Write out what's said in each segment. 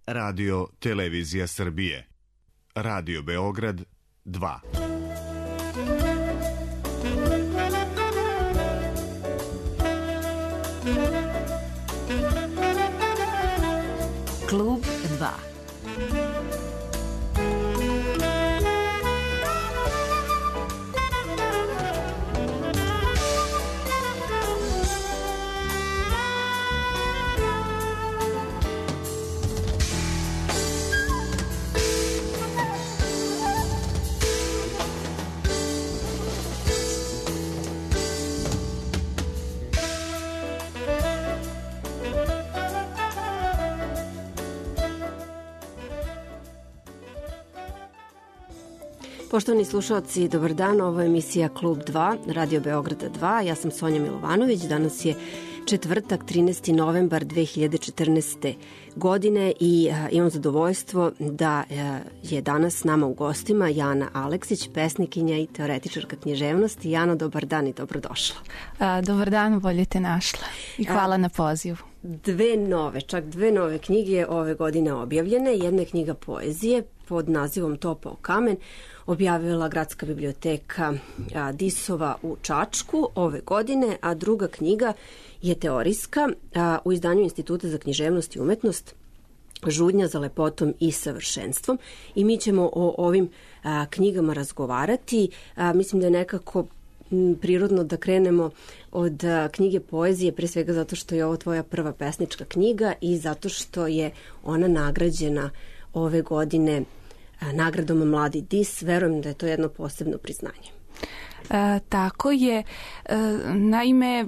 Radio Televizija Srbije. Radio Beograd 2. Klub 2. Poštovani slušalci, dobar dan, ovo je emisija Klub 2, Radio Beograda 2, ja sam Sonja Milovanović, danas je četvrtak, 13. novembar 2014. godine i imam zadovoljstvo da je danas s nama u gostima Jana Aleksić, pesnikinja i teoretičarka književnosti. Jano, dobar dan i dobrodošla. Dobar dan, bolje te našla i hvala na pozivu. Čak dve nove knjige ove godine objavljene. Jedna je knjiga poezije pod nazivom Topao kamen, objavila Gradska biblioteka Disova u Čačku ove godine, a druga knjiga je teorijska u izdanju Instituta za književnost i umetnost Žudnja za lepotom i savršenstvom. I mi ćemo o ovim knjigama razgovarati. Mislim da je nekako prirodno da krenemo od knjige poezije, pre svega zato što je ovo tvoja prva pesnička knjiga i zato što je ona nagrađena ove godine nagradom Mladi Dis. Verujem da je to jedno posebno priznanje. Tako je. Naime,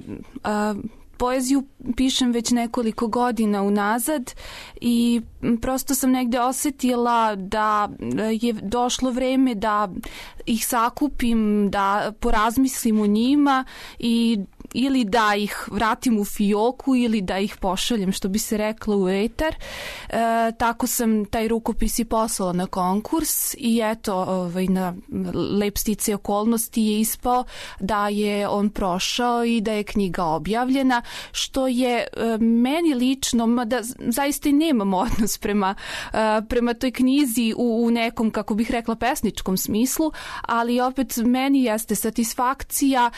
poeziju pišem već nekoliko godina unazad i prosto sam negde osetila da je došlo vreme da ih sakupim, da porazmislim o njima i ili da ih vratim u fioku ili da ih pošaljem, što bi se reklo, u etar. Tako sam taj rukopis i poslala na konkurs i eto, na lep stice okolnosti je ispao da je on prošao i da je knjiga objavljena, što je meni lično, mada zaista i nemam odnos prema toj knjizi u nekom, kako bih rekla, pesničkom smislu, ali opet meni jeste satisfakcija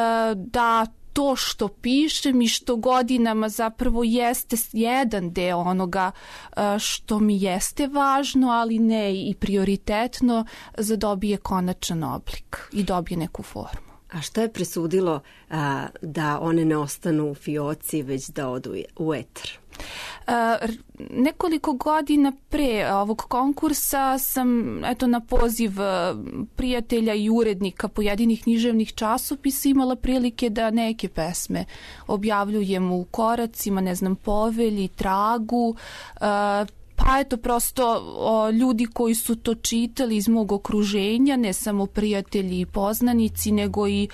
da to što pišem i što godinama zapravo jeste jedan deo onoga što mi jeste važno, ali ne i prioritetno, zadobije konačan oblik i dobije neku formu. A šta je presudilo da one ne ostanu u fioci, već da odu u etar? Nekoliko godina pre ovog konkursa sam na poziv prijatelja i urednika pojedinih književnih časopisa imala prilike da neke pesme objavljujem u Koracima, Povelji, Tragu, pa eto prosto ljudi koji su to čitali iz mog okruženja, ne samo prijatelji i poznanici, nego i,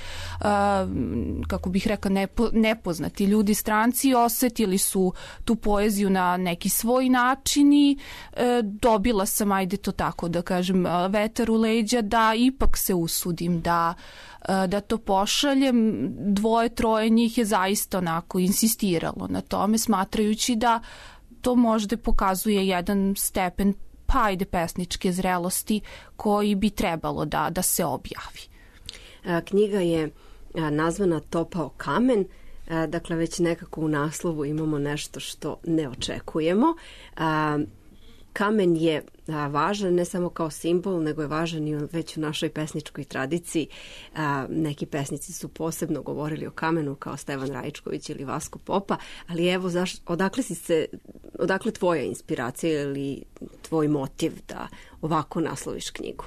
kako bih rekla, nepoznati ljudi, stranci, osetili su tu poeziju na neki svoj način i dobila sam, ajde to tako da kažem, vetar u leđa da ipak se usudim da to pošaljem. 2-3 njih je zaista onako insistiralo na tome, smatrajući da to možda pokazuje jedan stepen pesničke zrelosti koji bi trebalo da se objavi. Knjiga je nazvana Topao kamen, dakle već nekako u naslovu imamo nešto što ne očekujemo. Kamen je važan ne samo kao simbol, nego je važan i već u našoj pesničkoj tradiciji. Neki pesnici su govorili o kamenu kao Stevan Rajičković ili Vasko Popa, ali evo, odakle tvoja inspiracija ili tvoj motiv da ovako nasloviš knjigu?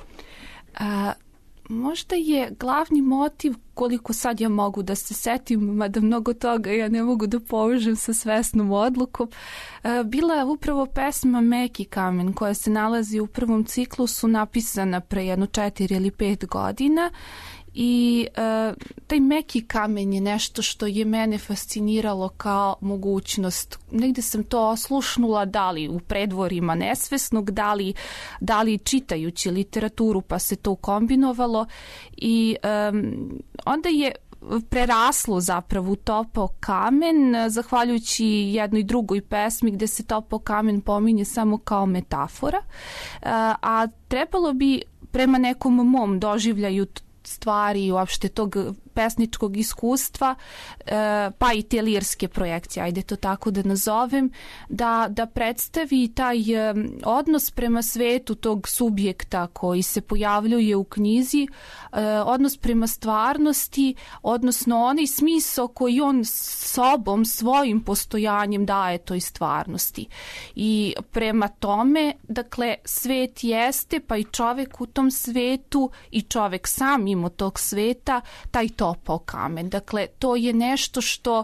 Možda je glavni motiv, koliko sad ja mogu da se setim, mada mnogo toga ja ne mogu da povežem sa svesnom odlukom, bila je upravo pesma Meki kamen, koja se nalazi u prvom ciklusu, napisana pre 4 ili 5 godina. I taj meki kamen je nešto što je mene fasciniralo kao mogućnost. Negde sam to oslušnula, da li u predvorima nesvesnog, da li čitajući literaturu, pa se to kombinovalo. I onda je preraslo zapravo u topao kamen, zahvaljujući jednoj drugoj pesmi gde se topao kamen pominje samo kao metafora, a trebalo bi prema nekom mom doživljaju stvari i uopšte tog pesničkog iskustva, pa i te lirske projekcije, ajde to tako da nazovem, da predstavi taj odnos prema svetu tog subjekta koji se pojavljuje u knjizi, odnos prema stvarnosti, odnosno onaj smisao koji on sobom, svojim postojanjem daje toj stvarnosti. I prema tome, dakle, svet jeste, pa i čovek u tom svetu i čovek sam mimo tog sveta, taj topao kamen. Dakle, to je nešto što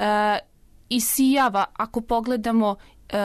isijava, ako pogledamo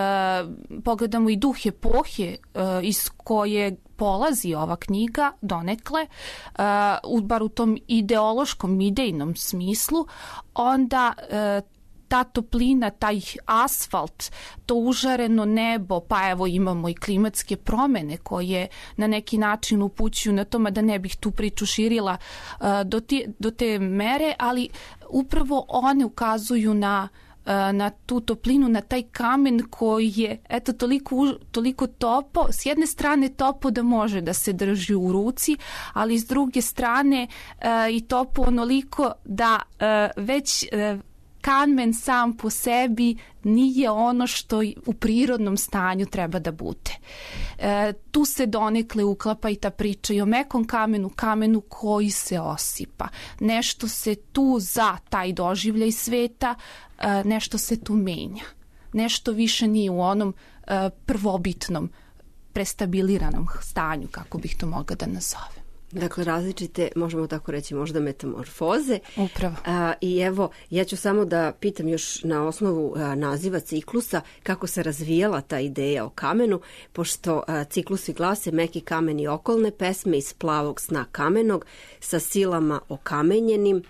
i duh epohe iz koje polazi ova knjiga donekle, bar u tom ideološkom, idejnom smislu, onda ta toplina, taj asfalt, to užareno nebo, pa evo imamo i klimatske promene koje na neki način upućuju na tome, da ne bih tu priču širila do te mere, ali upravo one ukazuju na tu toplinu, na taj kamen koji je toliko topo, s jedne strane topo da može da se drži u ruci, ali s druge strane i topo onoliko da već kamen sam po sebi nije ono što u prirodnom stanju treba da bude. Tu se donekle uklapa i ta priča i o mekom kamenu koji se osipa. Nešto se tu za taj doživljaj sveta, nešto se tu menja. Nešto više nije u onom prvobitnom, prestabiliranom stanju, kako bih to mogla da nazovem. Dakle, različite, možemo tako reći, možda metamorfoze. Upravo. I evo, ja ću samo da pitam još na osnovu naziva ciklusa kako se razvijala ta ideja o kamenu, pošto ciklusi glase Meki kamen i okolne pesme iz Plavog sna kamenog, Sa silama okamenjenim,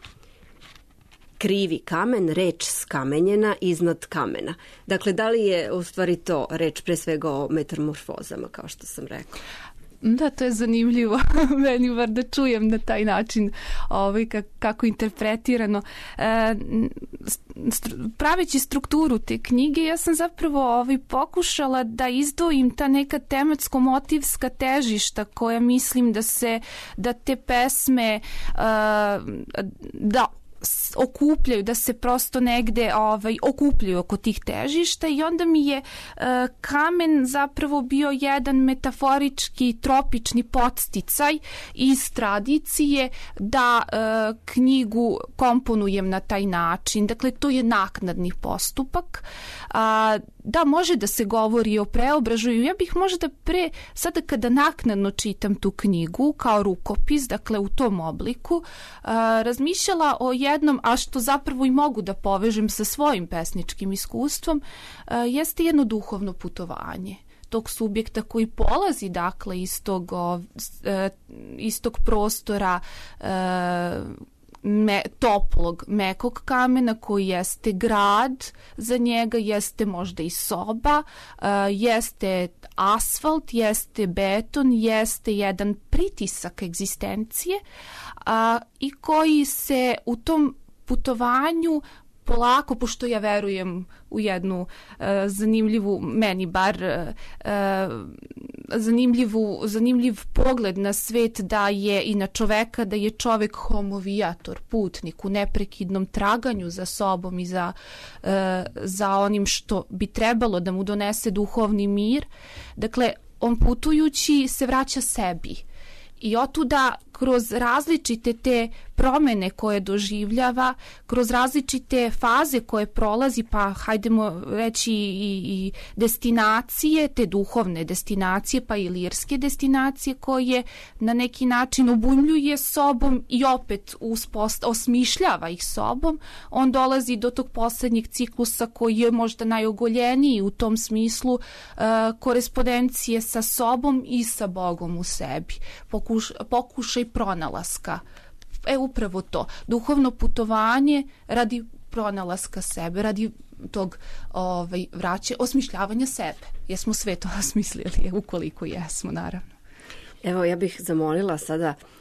Krivi kamen, reč skamenjena iznad kamena. Dakle, da li je u stvari to reč pre svega o metamorfozama, kao što sam rekla? Da, to je zanimljivo meni bar da čujem na taj način kako interpretirano. Praveći strukturu te knjige, ja sam zapravo pokušala da izdvojim ta neka tematsko-motivska težišta koja mislim da te pesme da okupljaju, da se prosto negde okupljaju oko tih težišta, i onda mi je kamen zapravo bio jedan metaforički tropični podsticaj iz tradicije da knjigu komponujem na taj način. Dakle, to je naknadni postupak. Da, može da se govori o preobražaju. Ja bih možda sada kada naknadno čitam tu knjigu kao rukopis, dakle u tom obliku, razmišljala o jednom, a što zapravo i mogu da povežem sa svojim pesničkim iskustvom, jeste jedno duhovno putovanje tog subjekta koji polazi, dakle, iz tog prostora toplog, mekog kamena koji jeste grad, za njega jeste možda i soba, jeste asfalt, jeste beton, jeste jedan pritisak egzistencije, i koji se u tom putovanju polako, pošto ja verujem u jednu zanimljivu, meni bar zanimljiv pogled na svet, da je i na čoveka, da je čovek homovijator, putnik u neprekidnom traganju za sobom i za onim što bi trebalo da mu donese duhovni mir. Dakle, on putujući se vraća sebi. I otuda kroz različite te promene koje doživljava, kroz različite faze koje prolazi, pa hajdemo reći i destinacije, te duhovne destinacije, pa i lirske destinacije koje na neki način obujmljuje sobom i opet osmišljava ih sobom, on dolazi do tog poslednjeg ciklusa koji je možda najogoljeniji u tom smislu korespondencije sa sobom i sa Bogom u sebi. Pokušaj pronalaska. Upravo to. Duhovno putovanje radi pronalaska sebe, radi tog osmišljavanja sebe. Jesmo sve to osmislili, ukoliko jesmo, naravno. Evo, ja bih zamolila sada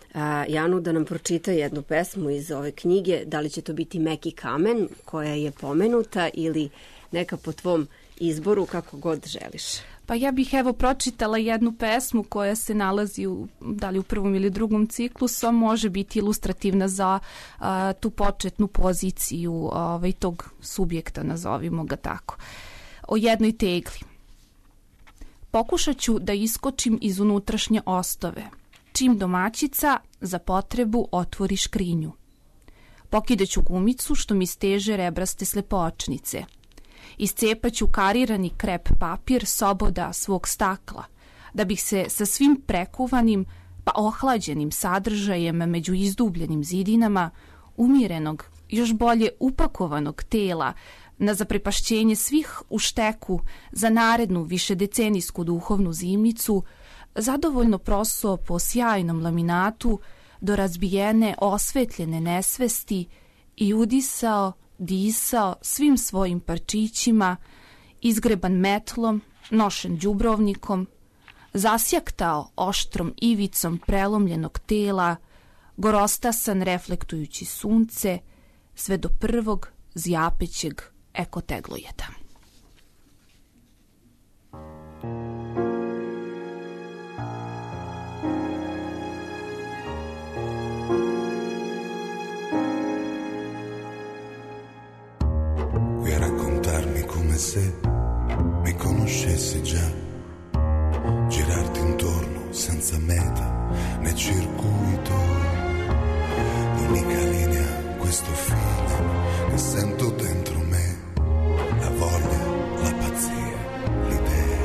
Janu da nam pročita jednu pesmu iz ove knjige. Da li će to biti Meki kamen koja je pomenuta ili neka po tvom izboru, kako god želiš? Pa ja bih pročitala jednu pesmu koja se nalazi da li u prvom ili drugom ciklusu, a može biti ilustrativna za tu početnu poziciju tog subjekta, nazovimo ga tako. O jednoj tegli. Pokušat ću da iskočim iz unutrašnje ostove, čim domaćica za potrebu otvori škrinju. Pokidaću gumicu što mi steže rebraste slepočnice. Iscepaću karirani krep papir soboda svog stakla, da bih se sa svim prekuvanim pa ohlađenim sadržajem među izdubljenim zidinama umirenog, još bolje upakovanog tela na zaprepašćenje svih u šteku za narednu višedecenijsku duhovnu zimnicu zadovoljno prosuo po sjajnom laminatu do razbijene osvetljene nesvesti i udisao, disao svim svojim parčićima, izgreban metlom, nošen đubrovnikom, zasjaktao oštrom ivicom prelomljenog tela, gorostasan reflektujući sunce, sve do prvog zjapećeg ekoteglojeda. Vuoi raccontarmi come se mi conoscessi già, girarti intorno senza meta né circuito, l'unica linea, questo filo che sento dentro me, la voglia, la pazzia, l'idea.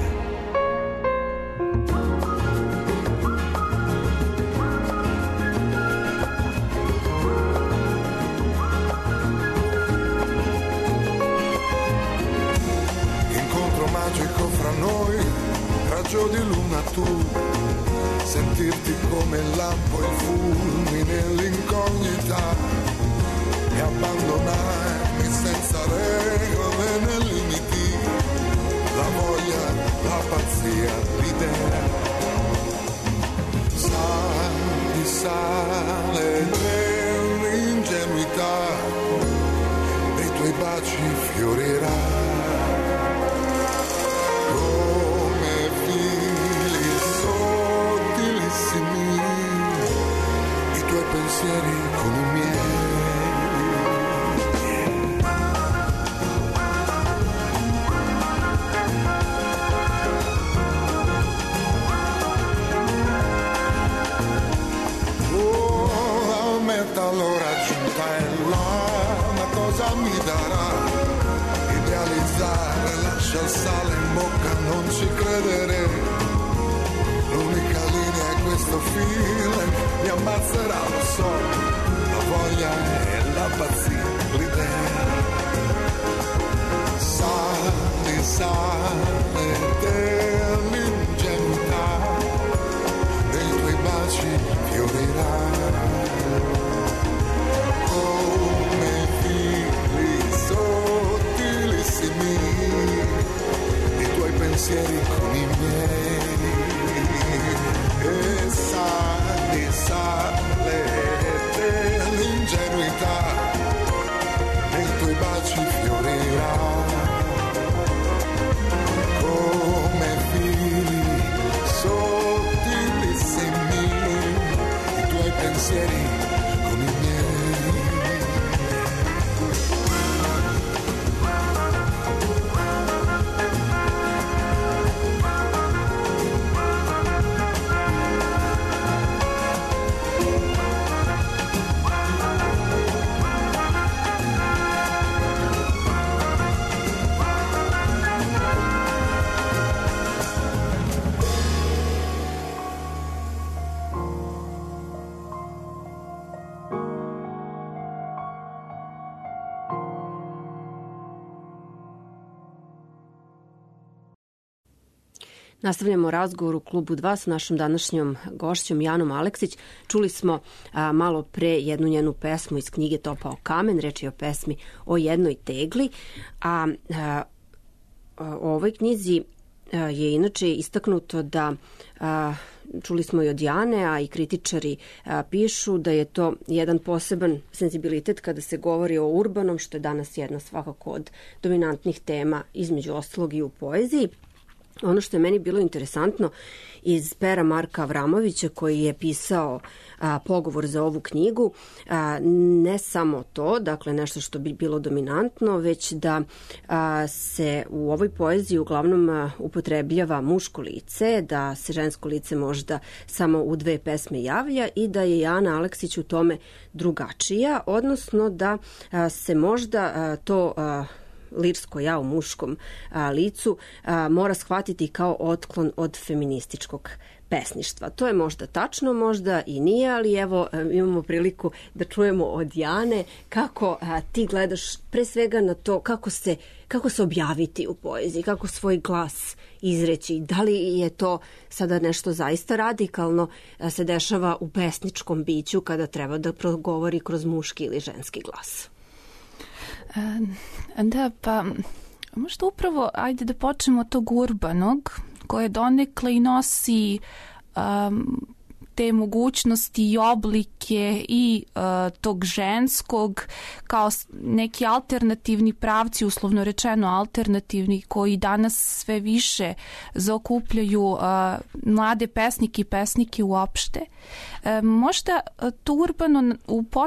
Incontro magico fra noi, raggio di luna tu, sentirti come il lampo, il fulmine, l'incognita, e abbandonarmi senza regole né limiti, la voglia, la pazzia, l'idea. Sali, sale dell'ingenuità, dei tuoi baci fiorirà come fili sottilissimi, i tuoi pensieri con i miei. L'ora giunta è là, ma cosa mi darà? Idealizzare, lascia il sale in bocca, non ci credere. L'unica linea è questo feeling, mi ammazzerà, lo so. La voglia e la pazzia, l'idea. Sali, sale dell'ingenuità, dei tuoi baci fiorirà come fili sottilissimi, i tuoi pensieri con i miei. E sali, sale dell'ingenuità, nei tuoi baci fiorirà come fili sottilissimi, i tuoi pensieri con i miei. Nastavljamo razgovor u Klubu 2 sa našom današnjom gošćom Janom Aleksić. Čuli smo malo pre jednu njenu pesmu iz knjige Topao kamen, reč je o pesmi O jednoj tegli, a u ovoj knjizi je inače istaknuto da čuli smo i od Jane, a i kritičari pišu da je to jedan poseban senzibilitet kada se govori o urbanom, što je danas jedna svakako od dominantnih tema, između ostalog i u poeziji. Ono što je meni bilo interesantno iz pera Marka Avramovića, koji je pisao pogovor za ovu knjigu, ne samo to, dakle nešto što bi bilo dominantno, već da se u ovoj poeziji uglavnom upotrebljava muško lice, da se žensko lice možda samo u 2 pesme javlja i da je Jana Aleksić u tome drugačija, odnosno da se možda to lirsko ja u muškom licu mora shvatiti kao otklon od feminističkog pesništva. To je možda tačno, možda i nije, ali evo imamo priliku da čujemo od Jane kako ti gledaš pre svega na to kako se objaviti u poeziji, kako svoj glas izreći. Da li je to sada nešto zaista radikalno se dešava u pesničkom biću kada treba da progovori kroz muški ili ženski glas? Da, pa možda upravo, ajde da počnemo od tog urbanog, koje donekle i nosi te mogućnosti i oblike i tog ženskog kao neki alternativni pravci, uslovno rečeno alternativni, koji danas sve više zaokupljaju mlade pesnike i pesnike uopšte. Možda to urbano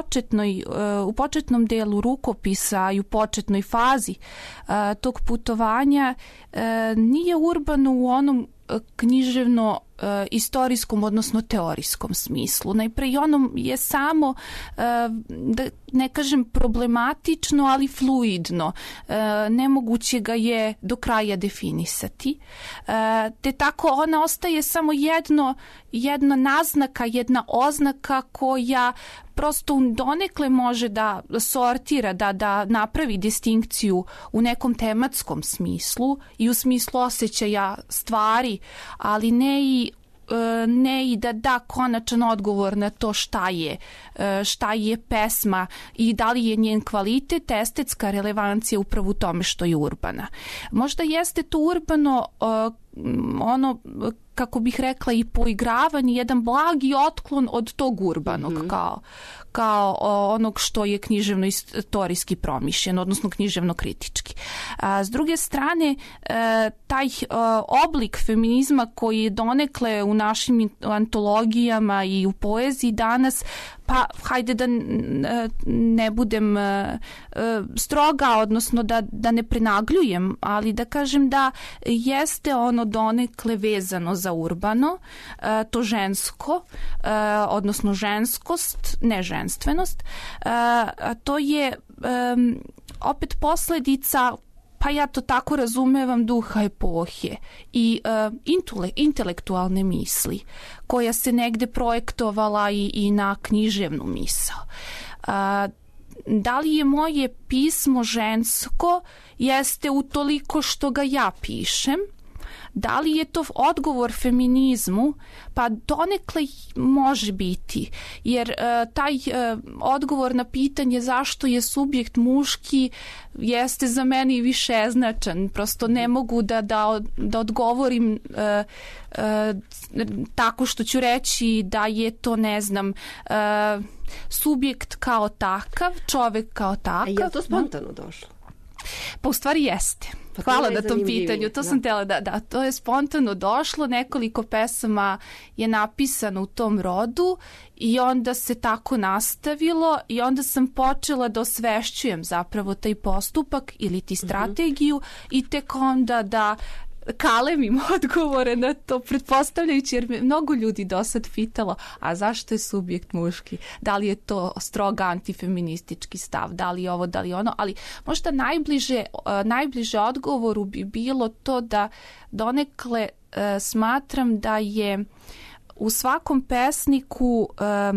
u početnom delu rukopisa i u početnoj fazi tog putovanja nije urbano u onom književno istorijskom, odnosno teorijskom smislu. Najpre i ono je samo, da ne kažem problematično, ali fluidno. Nemoguće ga je do kraja definisati. Te tako ona ostaje samo jedna naznaka, jedna oznaka koja prosto donekle može da sortira, da napravi distinkciju u nekom tematskom smislu i u smislu osjećaja stvari, ali ne i da da konačan odgovor na to šta je pesma i da li je njen kvalitet, estetska relevancija upravo u tome što je urbana. Možda jeste to urbano ono, kako bih rekla, i poigravanje, jedan blagi otklon od tog urbanog, kao onog što je književno-istorijski promišljen, odnosno književno-kritički. S druge strane, taj oblik feminizma koji je donekle u našim antologijama i u poeziji danas, pa hajde da ne budem stroga, odnosno da ne prenagljujem, ali da kažem da jeste ono donekle vezano za urbano, to žensko, odnosno ženskost, ne ženstvenost, to je opet posledica, pa ja to tako razumevam, duha epohe i intelektualne misli koja se negde projektovala i na književnu misao. Da li je moje pismo žensko? Jeste utoliko što ga ja pišem. Da li je to odgovor feminizmu? Pa donekle može biti, jer taj odgovor na pitanje zašto je subjekt muški jeste za mene višeznačan. Prosto ne mogu da odgovorim tako što ću reći da je to, ne znam, subjekt kao takav, čovek kao takav. A je to spontano došlo? Pa u stvari jeste. Hvala na tom pitanju. To sam htjela da, to je spontano došlo. Nekoliko pesama je napisano u tom rodu i onda se tako nastavilo i onda sam počela da osvešćujem zapravo taj postupak ili ti strategiju i tek onda da kalemim odgovore na to, pretpostavljajući, jer me mnogo ljudi do sad pitalo, a zašto je subjekt muški? Da li je to stroga antifeministički stav? Da li ovo, da li ono? Ali možda najbliže odgovoru bi bilo to da donekle smatram da je u svakom pesniku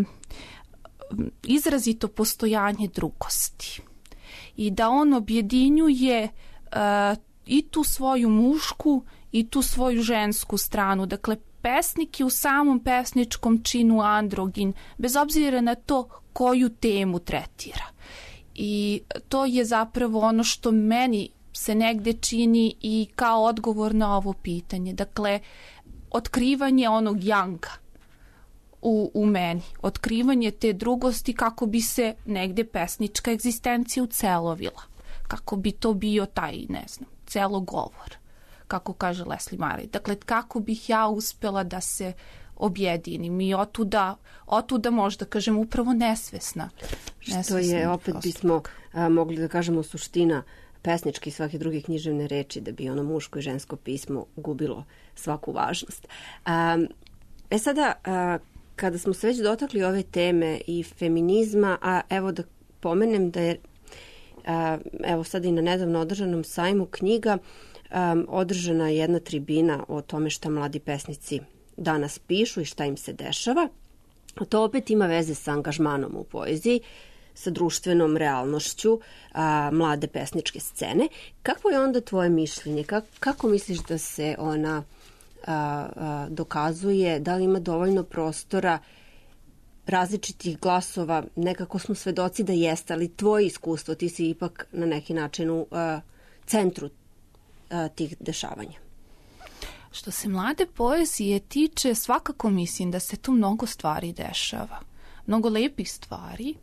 izrazito postojanje drugosti i da on objedinjuje i tu svoju mušku i tu svoju žensku stranu. Dakle, pesnik je u samom pesničkom činu androgin, bez obzira na to koju temu tretira. I to je zapravo ono što meni se negde čini i kao odgovor na ovo pitanje. Dakle, otkrivanje onog janga u meni. Otkrivanje te drugosti kako bi se negde pesnička egzistencija ucelovila. Kako bi to bio taj, ne znam, celogovor, kako kaže Leslie Marey. Dakle, kako bih ja uspela da se objedinim i otuda možda kažem upravo nesvesna. Što je, opet bismo mogli da kažemo, suština pesničke i svake druge književne reči, da bi ono muško i žensko pismo gubilo svaku važnost. Sada, kada smo se već dotakli ove teme i feminizma, a evo da pomenem da je evo sad i na nedavno održanom sajmu knjiga održana jedna tribina o tome šta mladi pesnici danas pišu i šta im se dešava. To opet ima veze sa angažmanom u poeziji, sa društvenom realnošću mlade pesničke scene. Kako je onda tvoje mišljenje? Kako misliš da se ona dokazuje? Da li ima dovoljno prostora različitih glasova? Nekako smo svedoci da jeste, ali tvoje iskustvo, ti si ipak na neki način u centru tih dešavanja. Što se mlade poezije tiče, svakako mislim da se tu mnogo stvari dešava. Mnogo lepih stvari.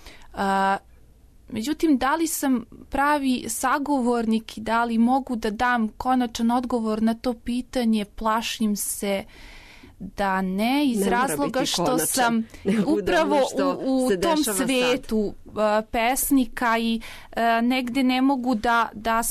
Međutim, da li sam pravi sagovornik i da li mogu da dam konačan odgovor na to pitanje, plašim se da ne, iz razloga što sam upravo u tom svetu pesnika i negde ne mogu da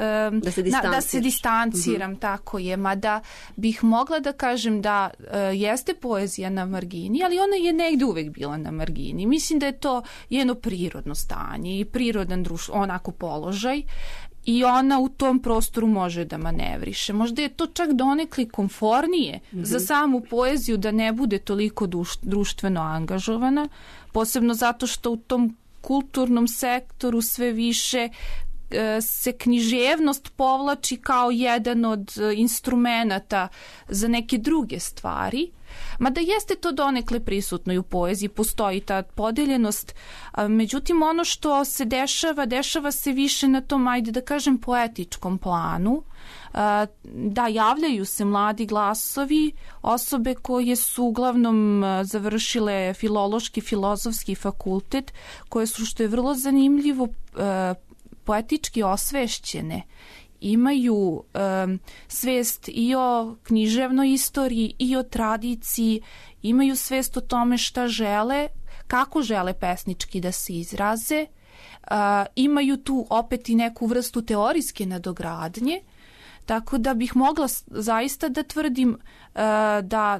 se distanciram, tako je, mada bih mogla da kažem da jeste poezija na margini, ali ona je negde uvek bila na margini. Mislim da je to jedno prirodno stanje i prirodan onako položaj i ona u tom prostoru može da manevriše. Možda je to čak donekli komfornije za samu poeziju da ne bude toliko društveno angažovana, posebno zato što u tom kulturnom sektoru sve više se književnost povlači kao jedan od instrumenata za neke druge stvari. Mada jeste to donekle prisutno i u poeziji, postoji ta podeljenost, međutim ono što se dešava se više na tom, ajde da kažem, poetičkom planu. Da, javljaju se mladi glasovi, osobe koje su uglavnom završile filološki, filozofski fakultet, koje su, što je vrlo zanimljivo, poetički osvešćene, imaju svest i o književnoj istoriji i o tradiciji, imaju svest o tome šta žele, kako žele pesnički da se izraze, imaju tu opet i neku vrstu teorijske nadogradnje, tako da bih mogla zaista da tvrdim da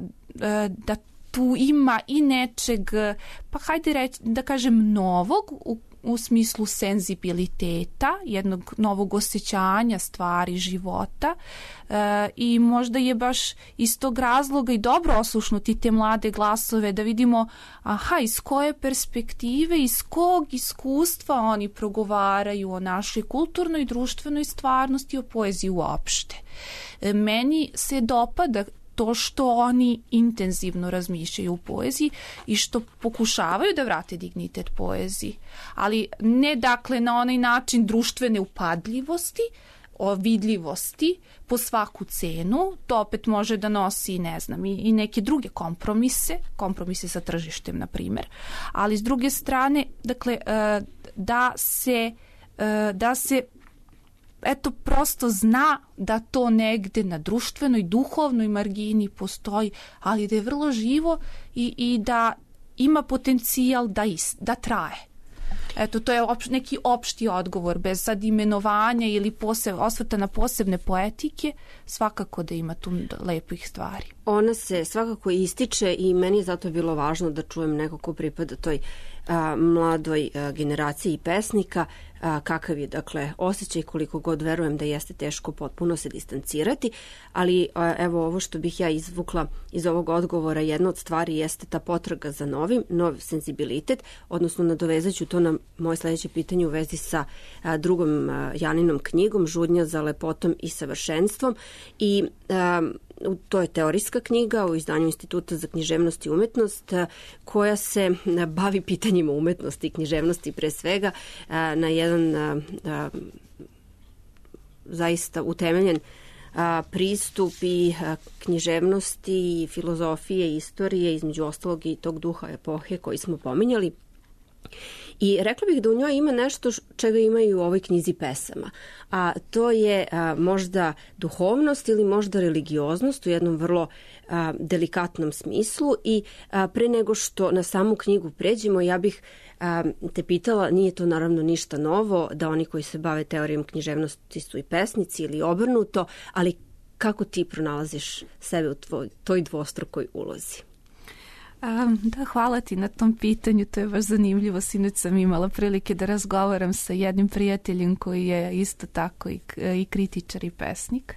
tu ima i nečeg, pa hajde reći, da kažem, novog u smislu senzibiliteta, jednog novog osjećanja stvari, života, i možda je baš iz tog razloga i dobro oslušnuti te mlade glasove, da vidimo iz koje perspektive, iz kog iskustva oni progovaraju o našoj kulturnoj i društvenoj stvarnosti, o poeziji uopšte. Meni se dopada to što oni intenzivno razmišljaju u poeziji i što pokušavaju da vrate dignitet poeziji, ali ne dakle na onaj način društvene upadljivosti, o vidljivosti po svaku cenu. To opet može da nosi, ne znam, i neke druge kompromise sa tržištem, na primjer, ali s druge strane, dakle, da se eto prosto zna da to negde na društvenoj, duhovnoj margini postoji, ali da je vrlo živo i da ima potencijal da traje. Eto, to je neki opšti odgovor, bez sad imenovanja ili osvrta na posebne poetike, svakako da ima tu lepih stvari. Ona se svakako ističe i meni je zato bilo važno da čujem neko ko pripada toj mladoj generaciji pesnika, kakav je, dakle, osjećaj, koliko god verujem da jeste teško potpuno se distancirati, ali evo ovo što bih ja izvukla iz ovog odgovora, jedna od stvari jeste ta potraga za nov senzibilitet, odnosno nadovezat ću to na moje sledeće pitanje u vezi sa drugom Janinom knjigom, Žudnja za lepotom i savršenstvom, i to je teorijska knjiga u izdanju Instituta za književnost i umetnost, koja se bavi pitanjima umetnosti i književnosti pre svega na jedan zaista utemeljen pristup i književnosti, i filozofije, istorije, između ostalog i tog duha epohe koji smo pominjali. I rekla bih da u njoj ima nešto čega ima i u ovoj knjizi pesama, a to je možda duhovnost ili možda religioznost u jednom vrlo delikatnom smislu. I pre nego što na samu knjigu pređemo, ja bih te pitala, nije to naravno ništa novo, da oni koji se bave teorijom književnosti su i pesnici ili obrnuto, ali kako ti pronalaziš sebe u toj dvostrukoj ulozi? Da, hvala ti na tom pitanju, to je baš zanimljivo. Sinoć sam imala prilike da razgovaram sa jednim prijateljem koji je isto tako i kritičar i pesnik.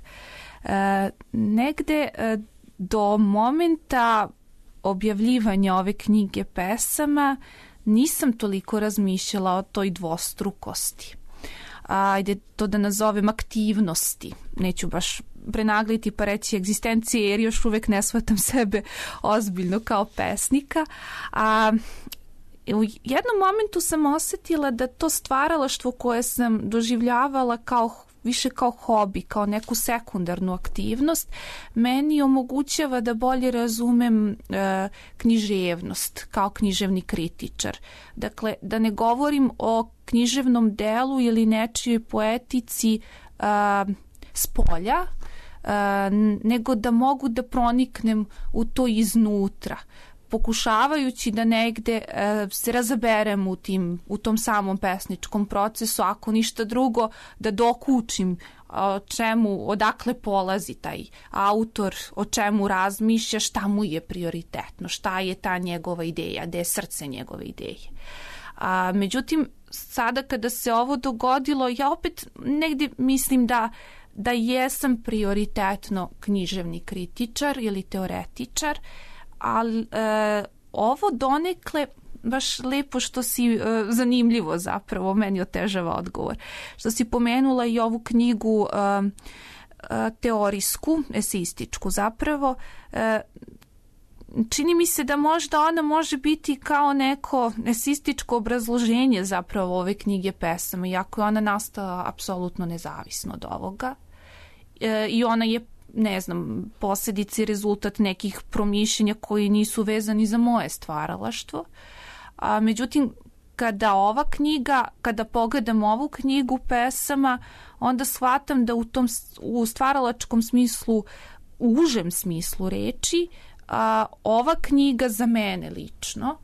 Negde do momenta objavljivanja ove knjige pesama nisam toliko razmišljala o toj dvostrukosti. Ajde to da nazovem aktivnosti. Neću baš prenagliti pa reći egzistencije, jer još uvek ne shvatam sebe ozbiljno kao pesnika. U jednom momentu sam osetila da to stvaralaštvo koje sam doživljavala više kao hobi, kao neku sekundarnu aktivnost, meni omogućava da bolje razumem književnost kao književni kritičar. Dakle, da ne govorim o književnom delu ili nečijoj poetici s polja, nego da mogu da proniknem u to iznutra, pokušavajući da negde se razaberem u tom samom pesničkom procesu, ako ništa drugo, da dokučim odakle polazi taj autor, o čemu razmišlja, šta mu je prioritetno, šta je ta njegova ideja, gde je srce njegove ideje. Međutim, sada kada se ovo dogodilo, ja opet negde mislim da jesam prioritetno književni kritičar ili teoretičar, ali ovo donekle baš lepo što si zanimljivo zapravo, meni otežava odgovor, što si pomenula i ovu knjigu teorijsku, eseističku zapravo. Čini mi se da možda ona može biti kao neko eseističko obrazloženje zapravo ove knjige pesama, iako je ona nastala apsolutno nezavisno od ovoga. I ona je, ne znam, posljedica i rezultat nekih promišljenja koji nisu vezani za moje stvaralaštvo. Međutim, kada pogledam ovu knjigu pesama, onda shvatam da u stvaralačkom smislu, u užem smislu reči, ova knjiga za mene lično,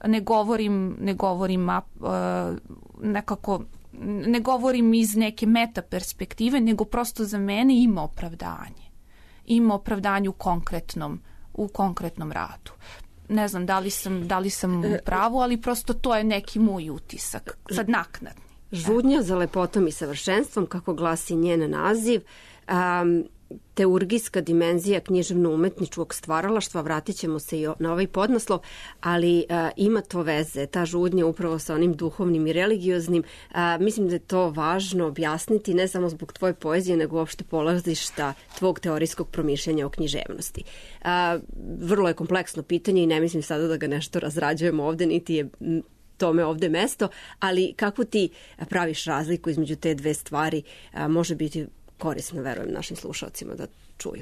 ne govorim iz neke meta perspektive, nego prosto za mene ima opravdanje. Ima opravdanje u konkretnom radu. Ne znam da li sam u pravu, ali prosto to je neki moj utisak, sad naknadni. Žudnja za lepotom i savršenstvom, kako glasi njen naziv, teurgijska dimenzija književno-umetničkog stvaralaštva, vratit ćemo se i na ovaj podnaslov, ali ima to veze, ta žudnja upravo sa onim duhovnim i religioznim. Mislim da je to važno objasniti, ne samo zbog tvoje poezije, nego uopšte polazišta tvog teorijskog promišljanja o književnosti. Vrlo je kompleksno pitanje i ne mislim sada da ga nešto razrađujemo ovde, niti je tome ovde mesto, ali kako ti praviš razliku između te dve stvari, može biti korisno, verujem, našim slušalcima da čuju.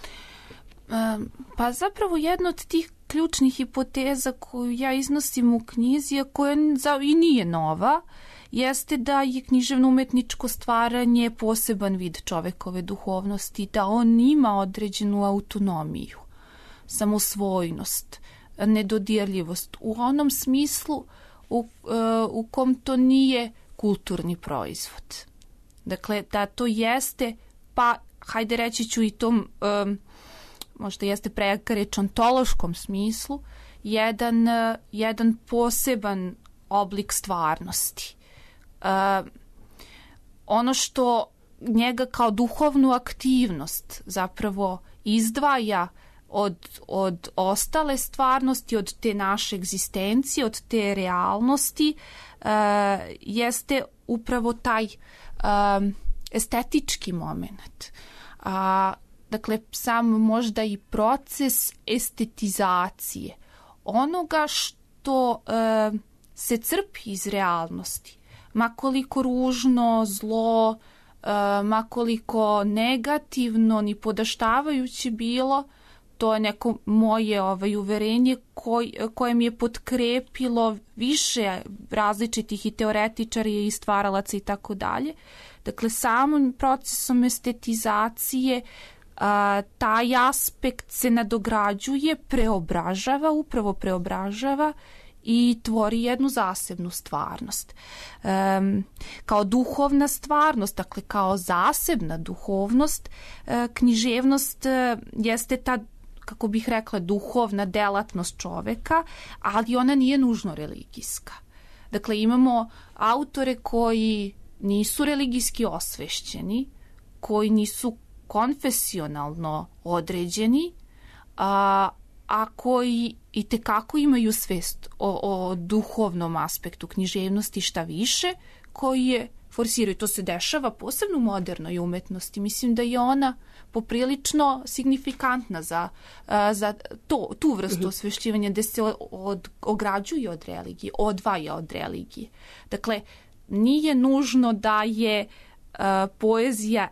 Pa zapravo jedna od tih ključnih hipoteza koju ja iznosim u knjizi, a koja i nije nova, jeste da je književno-umetničko stvaranje poseban vid čovekove duhovnosti, da on ima određenu autonomiju, samosvojnost, nedodirljivost, u onom smislu u kom to nije kulturni proizvod. Dakle, da to jeste, pa hajde reći ću i tom, možda jeste prejaka reč, ontološkom smislu, jedan poseban oblik stvarnosti. Ono što njega kao duhovnu aktivnost zapravo izdvaja od ostale stvarnosti, od te naše egzistencije, od te realnosti, jeste upravo taj estetički moment. Dakle, sam možda i proces estetizacije onoga što se crpi iz realnosti, ma koliko ružno, zlo, makoliko negativno ni podaštavajuće bilo, to je neko moje uverenje koje mi je potkrepilo više različitih i teoretičara i stvaralaca i tako dalje. Dakle, samim procesom estetizacije taj aspekt se nadograđuje, preobražava i tvori jednu zasebnu stvarnost. Kao duhovna stvarnost, dakle kao zasebna duhovnost, književnost jeste ta, kako bih rekla, duhovna delatnost čoveka, ali ona nije nužno religijska. Dakle, imamo autore koji nisu religijski osvešćeni, koji nisu konfesionalno određeni, a koji itekako imaju svest o duhovnom aspektu književnosti, šta više, koji je forsiraju. To se dešava posebno u modernoj umetnosti. Mislim da je ona poprilično signifikantna za tu vrstu osvešćivanja, gde se ograđuje od religije, odvaja od religije. Dakle, nije nužno da je poezija,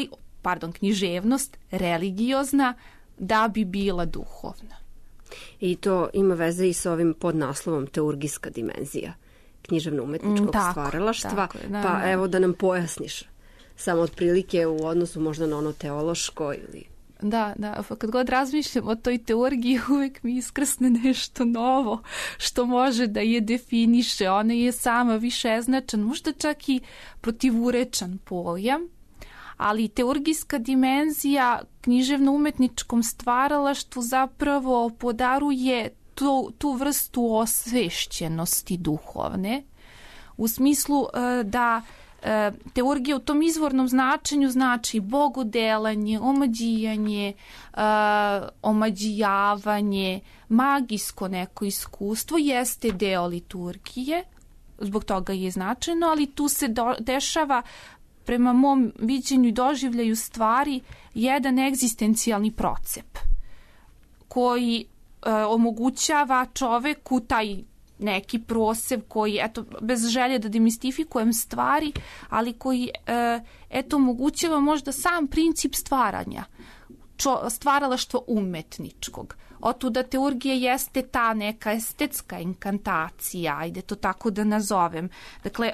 književnost religiozna da bi bila duhovna. I to ima veze i sa ovim podnaslovom teurgijska dimenzija književno-umetničkog stvaralaštva. Pa evo da nam pojasniš samo otprilike u odnosu možda na ono teološko ili... Da, kad god razmišljam o toj teorgiji, uvek mi iskrsne nešto novo što može da je definiše. Ona je sama višeznačan, možda čak i protivurečan pojam, ali teorgijska dimenzija književno-umetničkom stvaralaštvu zapravo podaruje tu vrstu osvešćenosti duhovne, u smislu da teorgija u tom izvornom značenju znači bogodelanje, omađijanje, omađijavanje, magijsko neko iskustvo, jeste deo liturgije, zbog toga je značajno, ali tu se dešava, prema mom viđenju i doživljaju stvari, jedan egzistencijalni procep koji omogućava čoveku taj neki prosev koji, bez želje da demistifikujem stvari, ali koji, omogućava možda sam princip stvaranja, stvaralaštva umetničkog. Otuda teurgija jeste ta neka estetska inkantacija, ajde to tako da nazovem. Dakle,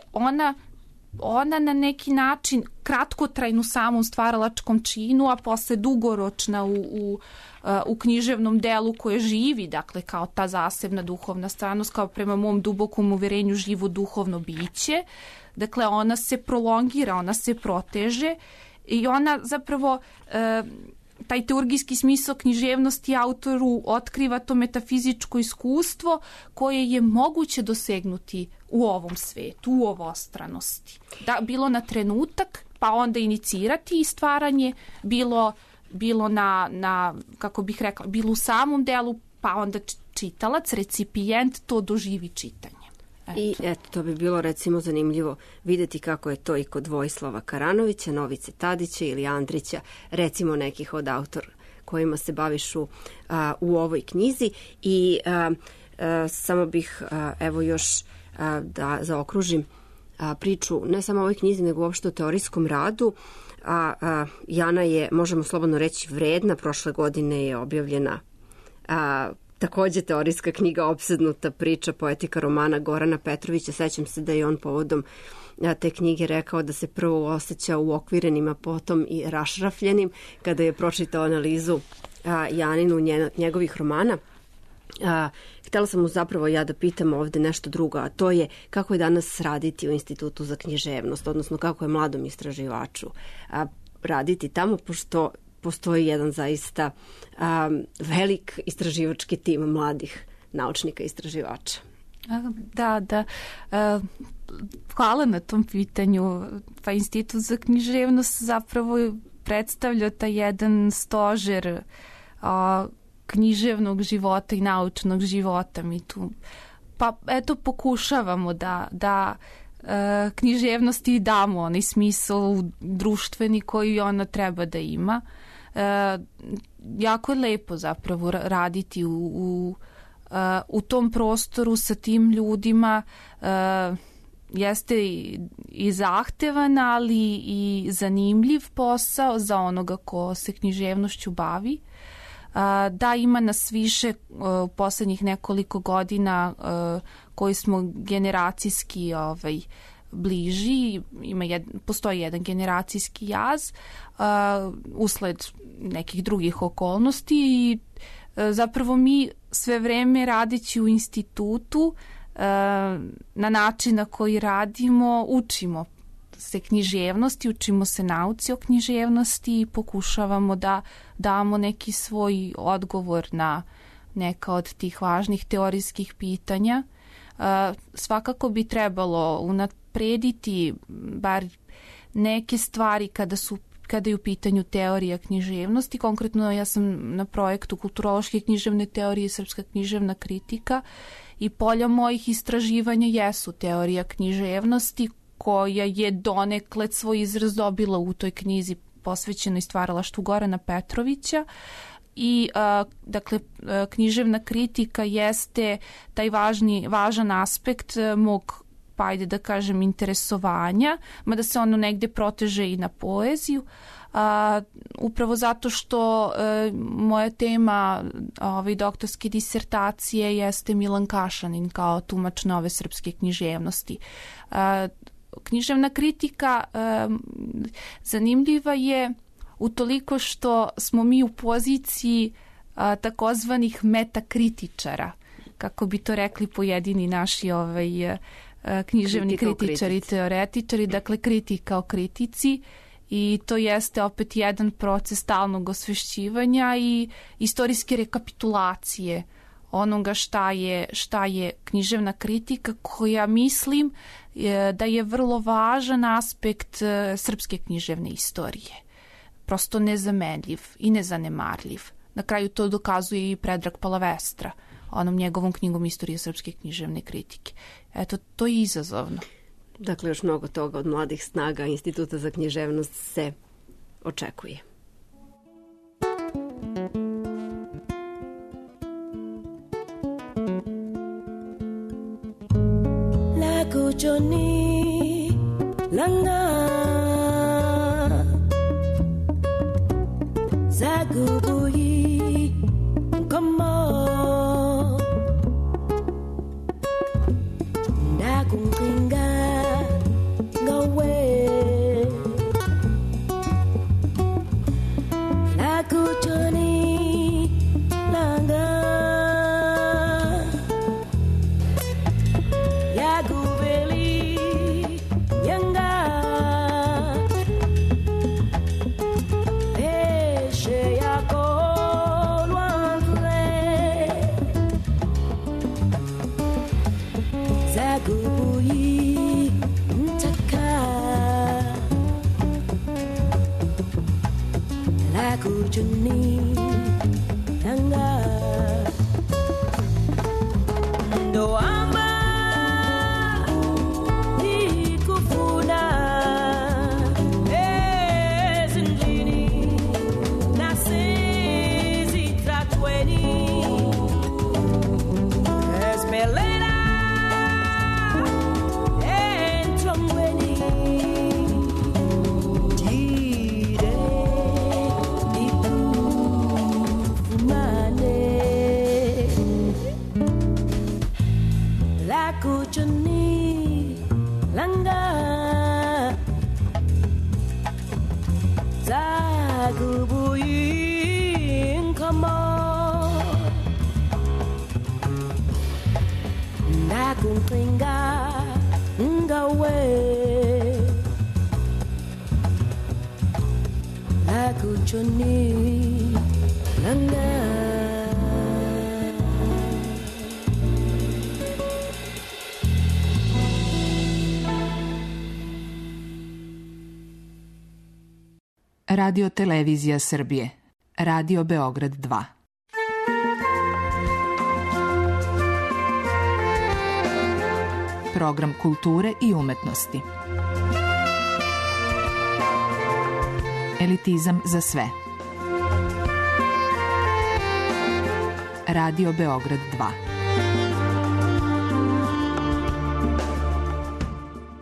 ona na neki način kratkotrajnu samom stvaralačkom činu, a posle dugoročna u književnom delu koje živi, dakle kao ta zasebna duhovna stvarnost, kao prema mom dubokom uverenju živo duhovno biće. Dakle, ona se prolongira, ona se proteže i ona zapravo... taj teurgijski smisao književnosti autoru otkriva to metafizičko iskustvo koje je moguće dosegnuti u ovom svetu, u ovostranosti. Da, bilo na trenutak, pa onda inicirati i stvaranje, bilo na, kako bih rekla, bilo u samom delu, pa onda čitalac, recipijent, to doživi čitanje. I to bi bilo recimo zanimljivo videti kako je to i kod Vojislava Karanovića, Novice Tadića ili Andrića, recimo nekih od autora kojima se baviš u ovoj knjizi. I samo bih evo još da zaokružim priču ne samo o ovoj knjizi, nego uopšte o teorijskom radu. Jana je, možemo slobodno reći, vredna. Prošle godine je objavljena takođe teorijska knjiga Opsednuta priča, poetika romana Gorana Petrovića. Sećam se da je on povodom te knjige rekao da se prvo osjećao uokvirenim, a potom i rašrafljenim kada je pročitao analizu Janinu njegovih romana. Htjela sam mu zapravo ja da pitam ovde nešto drugo, a to je kako je danas raditi u Institutu za književnost, odnosno kako je mladom istraživaču raditi tamo, pošto postoji jedan zaista velik istraživački tim mladih naučnika i istraživača. Da. Hvala na tom pitanju. Pa Institut za književnost zapravo predstavlja taj jedan stožer književnog života i naučnog života. Mi tu pokušavamo da književnosti damo onaj smisao društveni koji ona treba da ima. Jako je lepo zapravo raditi u tom prostoru sa tim ljudima. jeste i zahtevan, ali i zanimljiv posao za onoga ko se književnošću bavi. Da, ima nas više u poslednjih nekoliko godina koji smo generacijski bliži, postoji jedan generacijski jaz usled nekih drugih okolnosti i zapravo mi sve vreme radeći u institutu na način na koji radimo učimo se književnosti, učimo se nauci o književnosti i pokušavamo da damo neki svoj odgovor na neka od tih važnih teorijskih pitanja. Svakako bi trebalo unaprediti bar neke stvari kada je u pitanju teorija književnosti. Konkretno ja sam na projektu kulturološke književne teorije i srpska književna kritika i polja mojih istraživanja jesu teorija književnosti koja je donekle svoj izraz dobila u toj knjizi posvećenoj stvaralaštvu Gorana Petrovića. I dakle, književna kritika jeste taj važan aspekt mog, pa ajde da kažem, interesovanja, mada se ono negde proteže i na poeziju. Upravo zato što moja tema doktorske disertacije jeste Milan Kašanin kao tumač nove srpske književnosti. Književna kritika zanimljiva je utoliko što smo mi u poziciji takozvanih metakritičara, kako bi to rekli pojedini naši književni kritičari, teoretičari, dakle kritika o kritici, i to jeste opet jedan proces stalnog osvešćivanja i istorijske rekapitulacije onoga šta je književna kritika, koja mislim da je vrlo važan aspekt srpske književne istorije. Prosto nezamenljiv i nezanemarljiv. Na kraju to dokazuje i Predrag Palavestra, onom njegovom knjigom Istorije srpske književne kritike. Eto, to je izazovno. Dakle, još mnogo toga od mladih snaga Instituta za književnost se očekuje. Lagu Joni Langa Zagubuyi Komo Nakunginga Ngawe Lagu Joni Langa Yagubeli Yanga Peshe Yako Luandre Zagubuyi Mtaka Lagu Juni Yanga Ndoamba Ikufuna Ezindini Nasizi Tratweni Esmelena Entromweni Tire Ikufumane Lagu Juni Langa Zagubuyi Nkamo Nakunkinga Ngawe Lagu Juni Langa Radio Televizija Srbije. Radio Beograd 2. Program kulture i umetnosti. Elitizam za sve. Radio Beograd 2.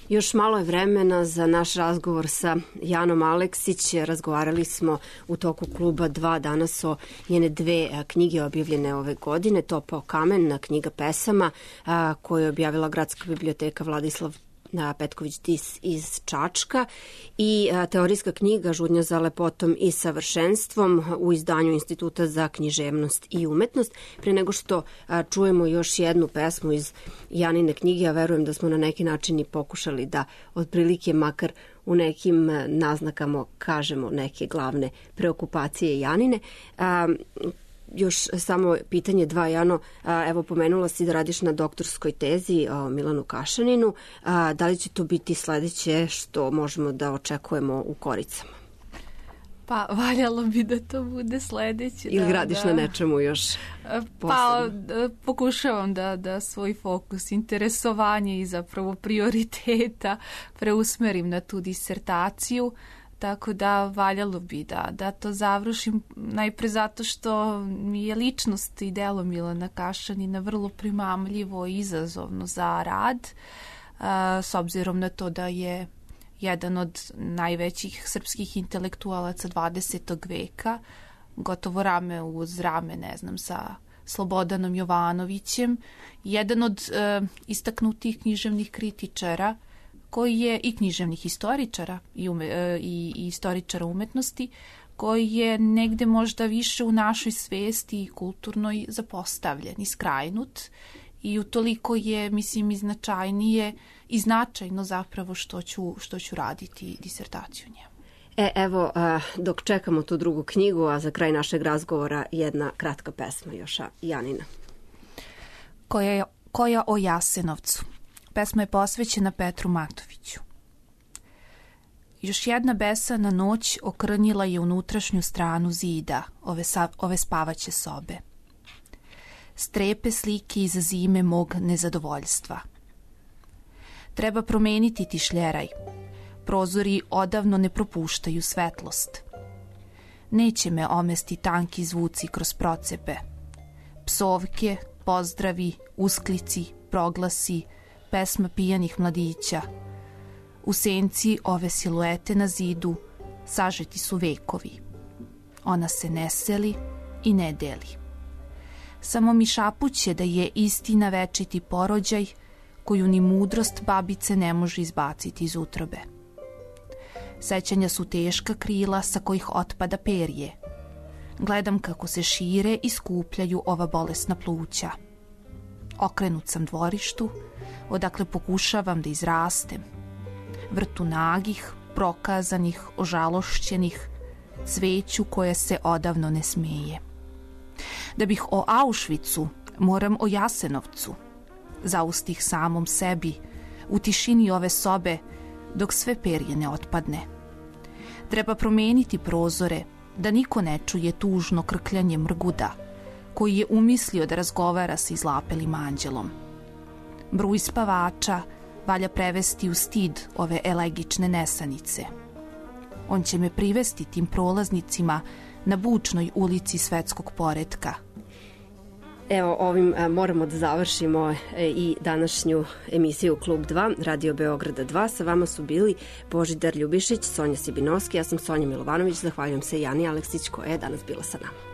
Još malo je vremena za naš razgovor sa Janom Aleksić. Razgovarali smo u toku kluba 2 danas o njene 2 knjige objavljene ove godine. Topao kamen, knjiga pesama koju je objavila Gradska biblioteka Vladislav Petković-Dis iz Čačka i teorijska knjiga Žudnja za lepotom i savršenstvom u izdanju Instituta za književnost i umetnost. Pre nego što čujemo još jednu pesmu iz Janine knjige, ja verujem da smo na neki način i pokušali da otprilike makar u nekim naznakama kažemo neke glavne preokupacije Janine. Još samo pitanje 2, Jano, evo pomenula si da radiš na doktorskoj tezi o Milanu Kašaninu, da li će to biti sledeće što možemo da očekujemo u Koricama? Pa valjalo bi da to bude sledeće. Ili radiš na nečemu još posebno? Pa pokušavam da svoj fokus, interesovanje i zapravo prioriteta preusmerim na tu disertaciju. Tako da valjalo bi da to završim, najpre zato što mi je ličnost i delo Milana Kašanina vrlo primamljivo i izazovno za rad, s obzirom na to da je jedan od najvećih srpskih intelektualaca 20. veka, gotovo rame uz rame, ne znam, sa Slobodanom Jovanovićem, jedan od istaknutih književnih kritičara, koji je i književnih istoričara i istoričara umetnosti, koji je negde možda više u našoj svesti i kulturnoj zapostavljen i skrajnut i utoliko je, mislim, i značajnije i značajno zapravo što ću raditi disertaciju njemu. Evo, dok čekamo tu drugu knjigu, a za kraj našeg razgovora jedna kratka pesma još Janina. Koja o Jasenovcu. Pesma je posvećena Petru Matoviću. Još jedna besana noć okrnjila je unutrašnju stranu zida ove spavaće sobe. Strepe slike iza zime mog nezadovoljstva. Treba promeniti tišljeraj. Prozori odavno ne propuštaju svetlost. Neće me omesti tanki zvuci kroz procepe. Psovke, pozdravi, usklici, proglasi, pesma pijanih mladića. U senci ove siluete na zidu sažeti su vekovi. Ona se ne seli i ne deli. Samo mi šapuće da je istina večiti porođaj koju ni mudrost babice ne može izbaciti iz utrobe. Sećanja su teška krila sa kojih otpada perje. Gledam kako se šire i skupljaju ova bolesna pluća. Okrenut sam dvorištu, odakle pokušavam da izrastem. Vrtu nagih, prokazanih, ožalošćenih, cveću koje se odavno ne smeje. Da bih o Auschwitzu, moram o Jasenovcu. Zaustih samom sebi, u tišini ove sobe, dok sve perje ne otpadne. Treba promeniti prozore, da niko ne čuje tužno krkljanje mrguda, koji je umislio da razgovara sa izlapelim anđelom. Bruj spavača valja prevesti u stid ove elegične nesanice. On će me privesti tim prolaznicima na bučnoj ulici svetskog poretka. Evo, ovim moramo da završimo i današnju emisiju Klub 2, Radio Beograda 2. Sa vama su bili Božidar Ljubišić, Sonja Sibinovski, ja sam Sonja Milovanović. Zahvaljujem se Jani Aleksić koja je danas bila sa nama.